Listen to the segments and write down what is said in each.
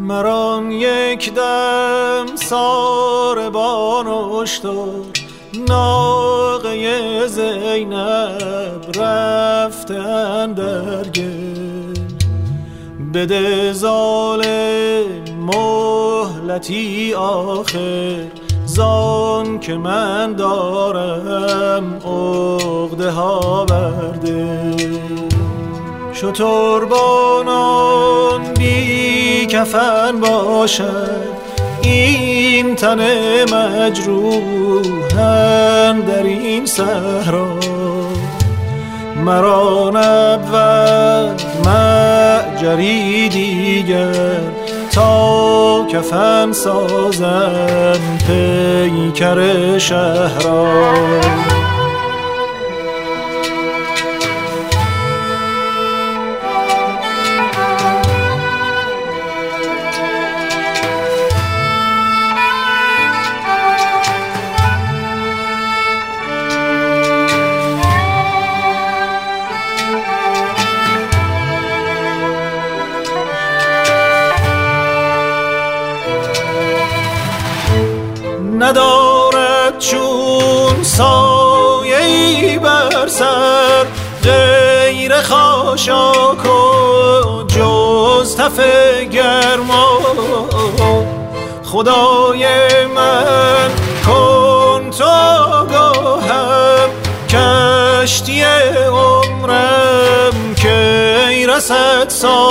مران یک دم ساربان اشتر ناقه زینب رفتن در گل. بده ظالم مهلتی آخر زان که من دارم عقده ها برده. شتربانان بی کفن باشد این تن مجروحن در این صحرا. مرا نبود معجری دیگر تا کفن سازم پیکر شهرا. ندارد چون سایه‌ای بر سر غیر خاشاک و جز تف گرما. خدای من کن تو آگاهم کشتی عمرم کی رسد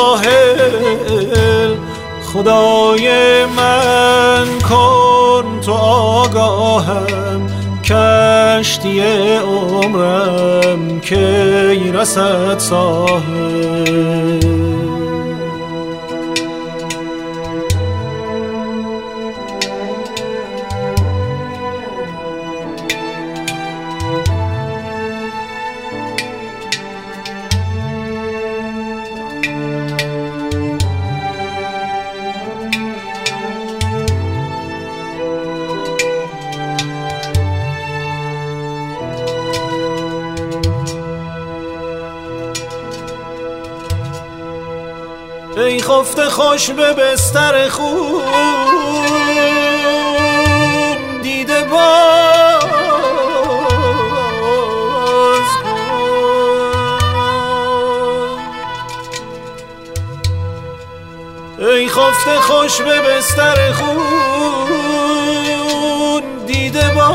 ساحل. خدای من کن تو آگاهم کشتی عمرم کی رسد ساحل. ای خفته خوش به بستر خون دیده باز کن. ای خفته خوش به بستر خون دیده باز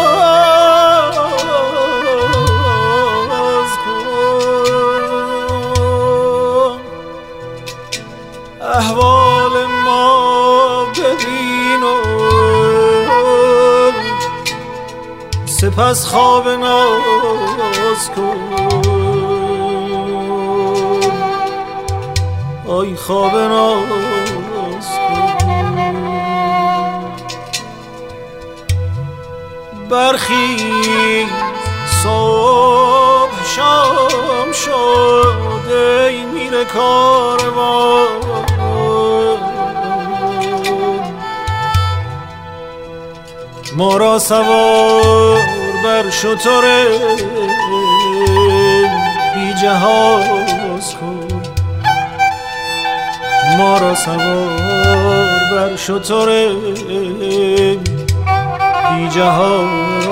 احوال ما ببین و سپس خواب ناز کن. آی خواب ناز کن. برخیز صبح شام شده ای میره کاروان. ما را سوار بر شتر بی جهاز کن. ما را سوار بر شتر بی جهاز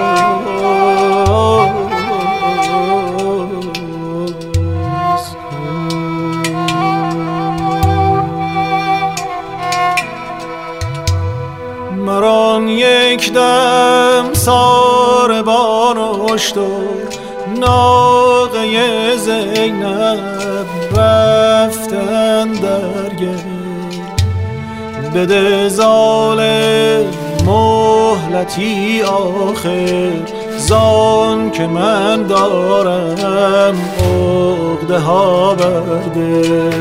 مران یک دم ساربان اشتر ناقه زینب رفتن در گل. بده ظالم مهلتی آخر زان که من دارم عقده ها برده.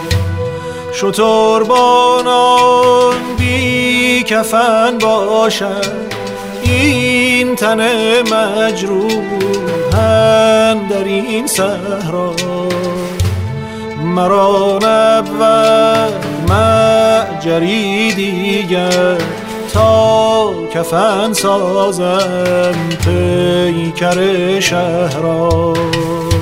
شتربانان بی کفن باشد این تن مجروحن در این صحرا. مرا نبود معجری دیگر تا کفن سازم پیکر شهرا.